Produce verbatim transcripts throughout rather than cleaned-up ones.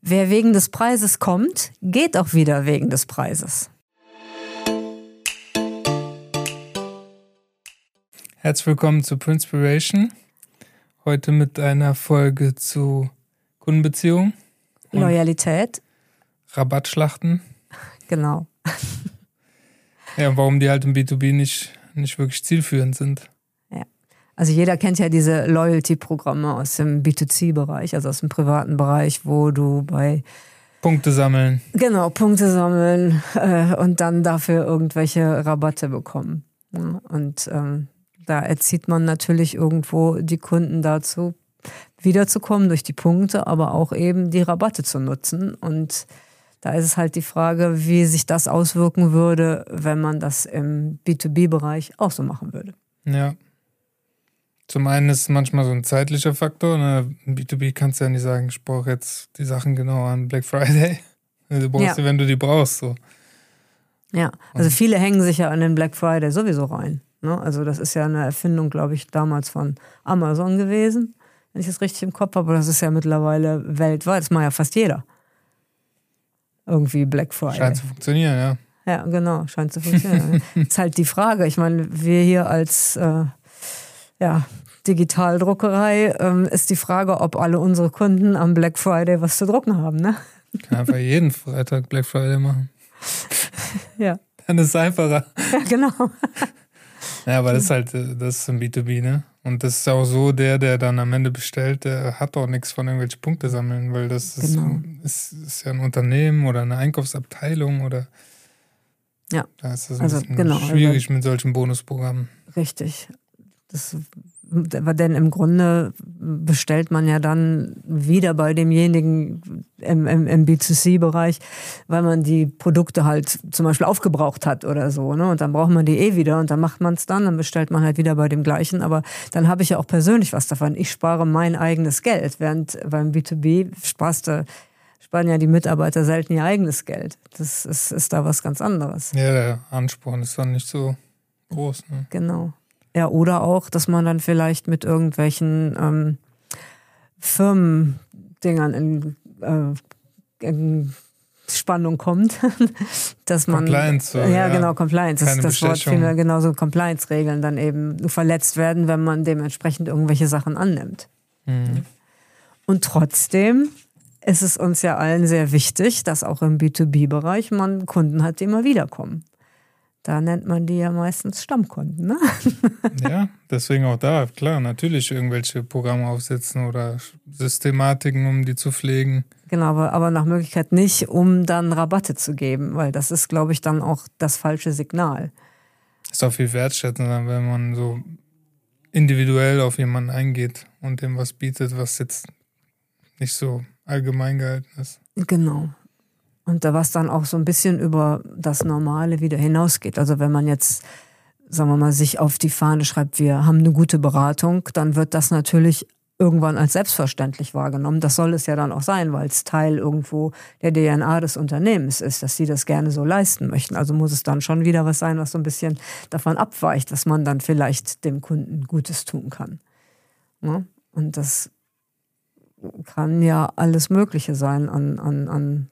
wer wegen des Preises kommt, geht auch wieder wegen des Preises. Herzlich willkommen zu Prinspiration. Heute mit einer Folge zu Kundenbeziehungen. Loyalität. Rabattschlachten. Genau. Ja, und warum die halt im B zwei B nicht, nicht wirklich zielführend sind. Ja. Also jeder kennt ja diese Loyalty-Programme aus dem B zwei C-Bereich, also aus dem privaten Bereich, wo du bei Punkte sammeln. Genau, Punkte sammeln äh, und dann dafür irgendwelche Rabatte bekommen. Ja, und ähm, da erzieht man natürlich irgendwo die Kunden dazu, wiederzukommen durch die Punkte, aber auch eben die Rabatte zu nutzen. Und da ist es halt die Frage, wie sich das auswirken würde, wenn man das im B zwei B-Bereich auch so machen würde. Ja. Zum einen ist es manchmal so ein zeitlicher Faktor. Ne? Im B zwei B kannst du ja nicht sagen, ich brauche jetzt die Sachen genau an Black Friday. Du brauchst Ja. sie, wenn du die brauchst. So. Ja, also viele hängen sich ja an den Black Friday sowieso rein. Ne? Also das ist ja eine Erfindung, glaube ich, damals von Amazon gewesen, wenn ich das richtig im Kopf habe. Aber das ist ja mittlerweile weltweit, das macht ja fast jeder. Irgendwie Black Friday. Scheint zu funktionieren, ja. Ja, genau, scheint zu funktionieren. Ist halt die Frage, ich meine, wir hier als äh, ja, Digitaldruckerei, ähm, ist die Frage, ob alle unsere Kunden am Black Friday was zu drucken haben, ne? Kann einfach jeden Freitag Black Friday machen. Ja. Dann ist es einfacher. Ja, genau. Ja, aber das ist halt, das ist im B zwei B, ne? Und das ist auch so, der, der dann am Ende bestellt, der hat auch nichts von irgendwelchen Punkte sammeln, weil das ist, Genau. ist, ist ja ein Unternehmen oder eine Einkaufsabteilung oder Ja. da ist es ein Also, bisschen genau, schwierig also, mit solchen Bonusprogrammen. Richtig. Das, denn im Grunde bestellt man ja dann wieder bei demjenigen im, im, im B zwei C-Bereich, weil man die Produkte halt zum Beispiel aufgebraucht hat oder so, ne? Und dann braucht man die eh wieder und dann macht man es dann, dann bestellt man halt wieder bei dem gleichen. Aber dann habe ich ja auch persönlich was davon. Ich spare mein eigenes Geld, während beim B zwei B sparst du, sparen ja die Mitarbeiter selten ihr eigenes Geld. Das ist, ist da was ganz anderes. Ja, der Ansporn ist dann nicht so groß, ne? Genau. Ja, oder auch, dass man dann vielleicht mit irgendwelchen ähm, Firmendingern in, äh, in Spannung kommt. dass man, Compliance. So, ja, ja, genau, Compliance. Das, keine das Wort Bestechung. vielmehr, genauso Compliance-Regeln dann eben verletzt werden, wenn man dementsprechend irgendwelche Sachen annimmt. Mhm. Und trotzdem ist es uns ja allen sehr wichtig, dass auch im B zwei B-Bereich man Kunden hat, die immer wiederkommen. Da nennt man die ja meistens Stammkunden, ne? Ja, deswegen auch da, klar, natürlich irgendwelche Programme aufsetzen oder Systematiken, um die zu pflegen. Genau, aber, aber nach Möglichkeit nicht, um dann Rabatte zu geben, weil das ist, glaube ich, dann auch das falsche Signal. Ist auch viel wertschätzender, wenn man so individuell auf jemanden eingeht und dem was bietet, was jetzt nicht so allgemein gehalten ist. Genau. Und da was dann auch so ein bisschen über das Normale wieder hinausgeht. Also wenn man jetzt, sagen wir mal, sich auf die Fahne schreibt, wir haben eine gute Beratung, dann wird das natürlich irgendwann als selbstverständlich wahrgenommen. Das soll es ja dann auch sein, weil es Teil irgendwo der D N A des Unternehmens ist, dass sie das gerne so leisten möchten. Also muss es dann schon wieder was sein, was so ein bisschen davon abweicht, dass man dann vielleicht dem Kunden Gutes tun kann. Ja? Und das kann ja alles Mögliche sein an, an, an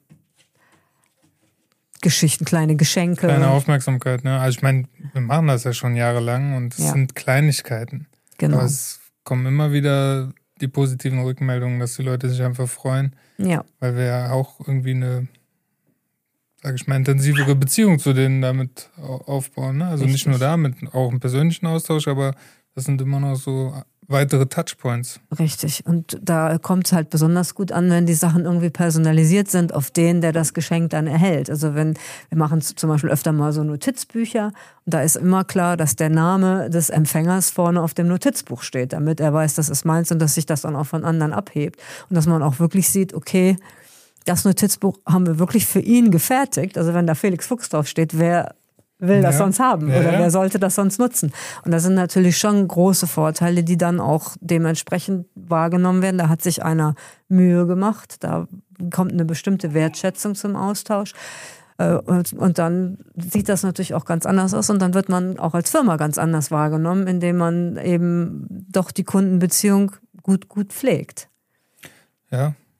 Geschichten, kleine Geschenke. Kleine Aufmerksamkeit, ne? Also ich meine, wir machen das ja schon jahrelang und es Ja. sind Kleinigkeiten. Genau. Aber es kommen immer wieder die positiven Rückmeldungen, dass die Leute sich einfach freuen, Ja, weil wir ja auch irgendwie eine, sage ich mal, intensivere Beziehung zu denen damit au- aufbauen. Ne? Also Richtig. nicht nur damit, auch einen persönlichen Austausch, aber das sind immer noch so weitere Touchpoints. richtig. Und da kommt es halt besonders gut an, wenn die Sachen irgendwie personalisiert sind auf den, der das Geschenk dann erhält. Also wenn, wir machen zum Beispiel öfter mal so Notizbücher und da ist immer klar, dass der Name des Empfängers vorne auf dem Notizbuch steht, damit er weiß, das ist meins und dass sich das dann auch von anderen abhebt. Und dass man auch wirklich sieht, okay, das Notizbuch haben wir wirklich für ihn gefertigt. Also wenn da Felix Fuchs drauf steht, wer will das Ja. sonst haben Ja, oder ja. wer sollte das sonst nutzen? Und das sind natürlich schon große Vorteile, die dann auch dementsprechend wahrgenommen werden. Da hat sich einer Mühe gemacht, da kommt eine bestimmte Wertschätzung zum Austausch. Äh, Und, und dann sieht das natürlich auch ganz anders aus und dann wird man auch als Firma ganz anders wahrgenommen, indem man eben doch die Kundenbeziehung gut, gut pflegt. Ja,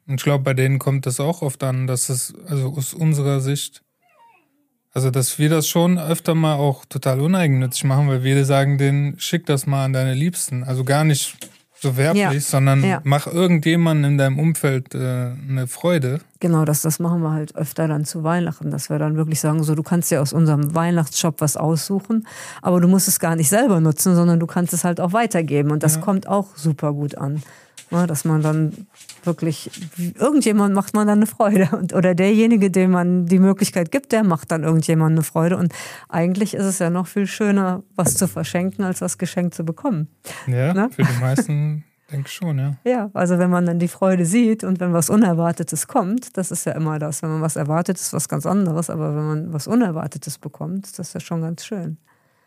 Und ich glaube, bei denen kommt das auch oft an, dass es, also aus unserer Sicht, also dass wir das schon öfter mal auch total uneigennützig machen, weil wir sagen denen, schick das mal an deine Liebsten. Also gar nicht so werblich, Ja. sondern Ja. mach irgendjemandem in deinem Umfeld äh, eine Freude. Genau, das, das machen wir halt öfter dann zu Weihnachten, dass wir dann wirklich sagen, so du kannst dir aus unserem Weihnachtsshop was aussuchen, aber du musst es gar nicht selber nutzen, sondern du kannst es halt auch weitergeben und das Ja. kommt auch super gut an. Ja, dass man dann wirklich, irgendjemand macht man dann eine Freude und, oder derjenige, dem man die Möglichkeit gibt, der macht dann irgendjemand eine Freude und eigentlich ist es ja noch viel schöner, was zu verschenken, als was geschenkt zu bekommen. Ja, Ne? für die meisten denke ich schon, ja. Ja, also wenn man dann die Freude sieht und wenn was Unerwartetes kommt, das ist ja immer das. Wenn man was erwartet, ist was ganz anderes, aber wenn man was Unerwartetes bekommt, ist das ja schon ganz schön.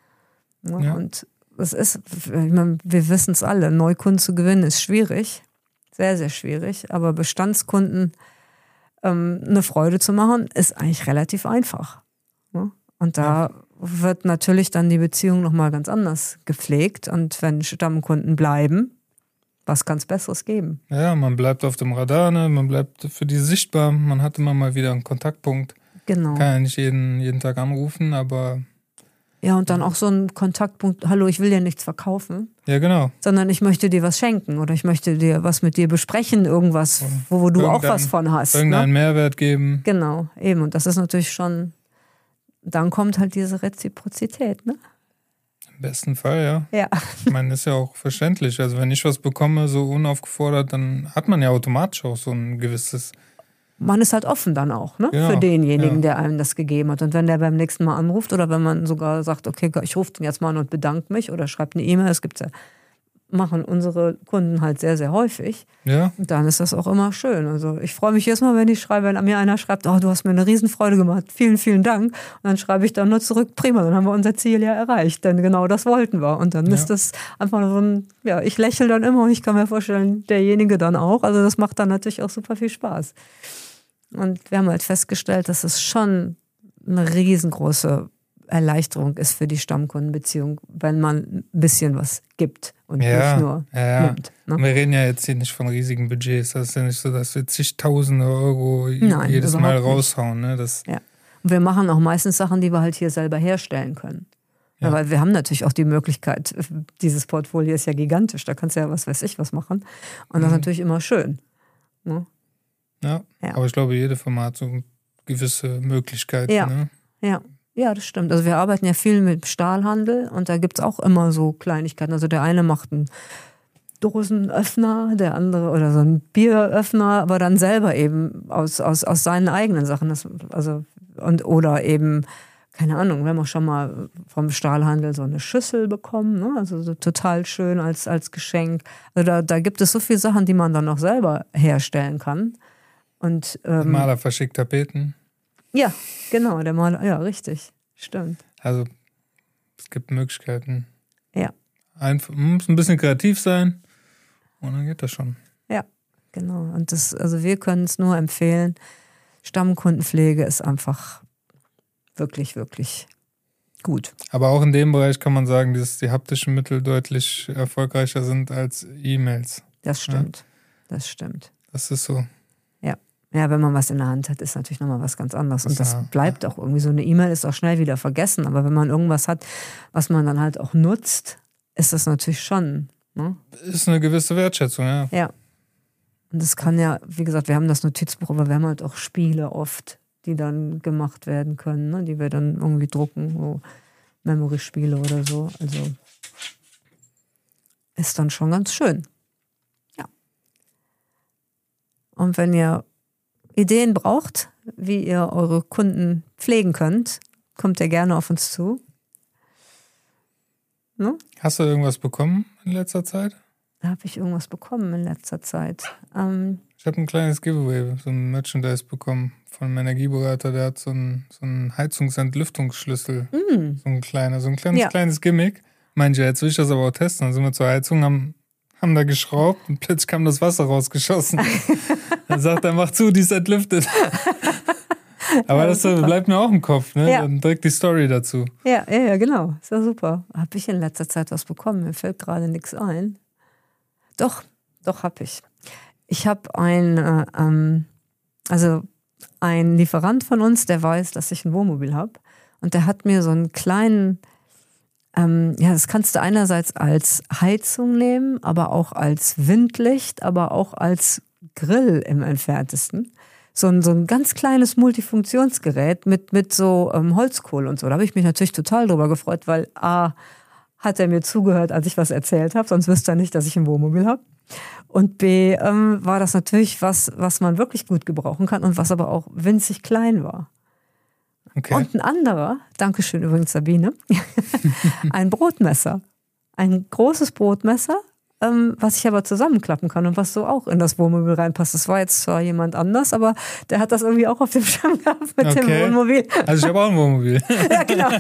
Ja, Ja. Und es ist, ich meine, wir wissen es alle, Neukunden zu gewinnen ist schwierig, sehr, sehr schwierig, aber Bestandskunden ähm, eine Freude zu machen, ist eigentlich relativ einfach. Ja? Und da wird natürlich dann die Beziehung nochmal ganz anders gepflegt und wenn Stammkunden bleiben, was kann es Besseres geben? Ja, man bleibt auf dem Radar, ne? Man bleibt für die sichtbar, man hat immer mal wieder einen Kontaktpunkt. Genau. Kann ja nicht jeden, jeden Tag anrufen, aber Ja, und dann auch so ein Kontaktpunkt, hallo, ich will dir nichts verkaufen, ja, genau. sondern ich möchte dir was schenken oder ich möchte dir was mit dir besprechen, irgendwas, wo, wo du auch Irgendein- was von hast. Irgendeinen Ne? Mehrwert geben. Genau, eben. Und das ist natürlich schon, dann kommt halt diese Reziprozität, ne? Im besten Fall, ja. Ja. Ich meine, ist ja auch verständlich. Also wenn ich was bekomme, so unaufgefordert, dann hat man ja automatisch auch so ein gewisses... Man ist halt offen dann auch, ne? Genau, Für denjenigen, ja. der einem das gegeben hat. Und wenn der beim nächsten Mal anruft oder wenn man sogar sagt, okay, ich rufe den jetzt mal an und bedanke mich oder schreibt eine E-Mail, das gibt's ja, machen unsere Kunden halt sehr, sehr häufig. Ja, Und dann ist das auch immer schön. Also ich freue mich jedes Mal, wenn ich schreibe, wenn mir einer schreibt, oh, du hast mir eine Riesenfreude gemacht, vielen, vielen Dank. Und dann schreibe ich dann nur zurück, prima, dann haben wir unser Ziel ja erreicht, denn genau das wollten wir. Und dann Ja. ist das einfach so ein, ja, ich lächle dann immer und ich kann mir vorstellen, derjenige dann auch. Also das macht dann natürlich auch super viel Spaß. Und wir haben halt festgestellt, dass es schon eine riesengroße Erleichterung ist für die Stammkundenbeziehung, wenn man ein bisschen was gibt und ja, nicht nur ja, ja. nimmt. Ne? Wir reden ja jetzt hier nicht von riesigen Budgets. Das ist ja nicht so, dass wir zigtausende Euro Nein, jedes Mal überhaupt nicht. raushauen. Ne? Das, Ja. Und wir machen auch meistens Sachen, die wir halt hier selber herstellen können. Ja. Ja. Weil wir haben natürlich auch die Möglichkeit, dieses Portfolio ist ja gigantisch, da kannst du ja was weiß ich was machen. Und das ist Mhm. natürlich immer schön. Ne? ja. Ja. Aber ich glaube, jede Firma hat so gewisse Möglichkeiten. Ja. Ne? Ja. Ja, das stimmt. Also wir arbeiten ja viel mit Stahlhandel und da gibt es auch immer so Kleinigkeiten. Also der eine macht einen Dosenöffner, der andere oder so einen Bieröffner, aber dann selber eben aus, aus, aus seinen eigenen Sachen. Das, also, und, oder eben, keine Ahnung, wir haben auch schon mal vom Stahlhandel so eine Schüssel bekommen, ne? Also so total schön als, als Geschenk. Also da, da gibt es so viele Sachen, die man dann auch selber herstellen kann. Und, Der ähm, Maler verschickt Tapeten. ja, genau, der Maler, ja, richtig, stimmt. Also es gibt Möglichkeiten. Ja. Einfach, man muss ein bisschen kreativ sein und dann geht das schon. Ja, genau. Und das, also wir können es nur empfehlen. Stammkundenpflege ist einfach wirklich, wirklich gut. Aber auch in dem Bereich kann man sagen, dass die haptischen Mittel deutlich erfolgreicher sind als E-Mails. Das stimmt. Das stimmt. Das ist so. Ja, wenn man was in der Hand hat, ist natürlich nochmal was ganz anderes. Und das Ja. bleibt auch irgendwie so. Eine E-Mail ist auch schnell wieder vergessen. Aber wenn man irgendwas hat, was man dann halt auch nutzt, ist das natürlich schon. Ne? Ist eine gewisse Wertschätzung, ja. Ja. Und das kann ja, wie gesagt, wir haben das Notizbuch, aber wir haben halt auch Spiele oft, die dann gemacht werden können, ne? Die wir dann irgendwie drucken, so Memory-Spiele oder so. Also ist dann schon ganz schön. Ja. Und wenn ihr Ideen braucht, wie ihr eure Kunden pflegen könnt, kommt ihr gerne auf uns zu. Ne? Hast du irgendwas bekommen in letzter Zeit? Da habe ich irgendwas bekommen in letzter Zeit. Ähm, Ich habe ein kleines Giveaway, so ein Merchandise bekommen von einem Energieberater, der hat so einen, so einen Heizungsentlüftungsschlüssel. mh, So ein kleiner, so ein kleines, Ja. kleines Gimmick. Meinte, ja, jetzt will ich das aber auch testen. Dann sind wir zur Heizung, haben, haben da geschraubt und plötzlich kam das Wasser rausgeschossen. Dann sagt er, mach zu, die ist entlüftet. Aber Ja, das super. bleibt mir auch im Kopf, ne? Ja. Dann direkt die Story dazu. ja, ja, ja, genau. Ist ja super. Habe ich in letzter Zeit was bekommen? Mir fällt gerade nichts ein. Doch, doch habe ich. ich habe ein, äh, ähm, also ein Lieferant von uns, der weiß, dass ich ein Wohnmobil habe. Und der hat mir so einen kleinen, ähm, ja, das kannst du einerseits als Heizung nehmen, aber auch als Windlicht, aber auch als Grill im entferntesten. So ein, so ein ganz kleines Multifunktionsgerät mit, mit so ähm, Holzkohle und so. Da habe ich mich natürlich total drüber gefreut, weil A, hat er mir zugehört, als ich was erzählt habe, sonst wüsste er nicht, dass ich ein Wohnmobil habe. Und B, ähm, war das natürlich was, was man wirklich gut gebrauchen kann und was aber auch winzig klein war. Okay. Und ein anderer, Dankeschön übrigens Sabine, ein Brotmesser. Ein großes Brotmesser, ähm, was ich aber zusammenklappen kann und was so auch in das Wohnmobil reinpasst. Das war jetzt zwar jemand anders, aber der hat das irgendwie auch auf dem Schirm gehabt mit Okay. dem Wohnmobil. Also ich habe auch ein Wohnmobil. Ja, genau.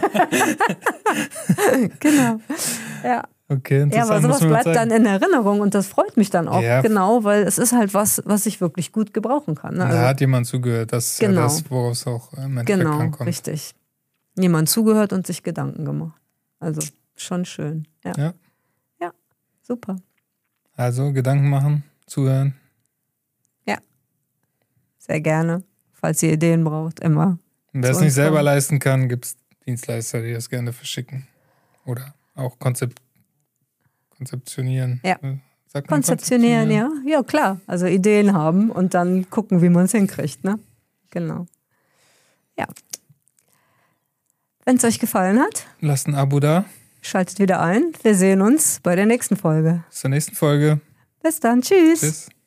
Genau. Ja. Okay, Ja, interessant. aber sowas muss man bleibt sagen. dann in Erinnerung und das freut mich dann auch, Ja. genau, weil es ist halt was, was ich wirklich gut gebrauchen kann. Ne? Also, Da hat jemand zugehört. Das ist Genau. ja das, worauf es auch im Endeffekt genau, ankommt. richtig. Jemand zugehört und sich Gedanken gemacht. Also schon schön. Ja, Ja. ja super. Also Gedanken machen, zuhören. Sehr gerne. Falls ihr Ideen braucht, immer. Und wer es Zu nicht uns selber kommen. leisten kann, gibt es Dienstleister, die das gerne verschicken. Oder auch Konzept konzeptionieren. Ja. Äh, Sagt man Konzeptionieren, ja. Ja, klar. Also Ideen haben und dann gucken, wie man es hinkriegt. Ne? Genau. Ja. Wenn es euch gefallen hat, Lasst ein Abo da. schaltet wieder ein. Wir sehen uns bei der nächsten Folge. Bis zur nächsten Folge. Bis dann. Tschüss. Tschüss.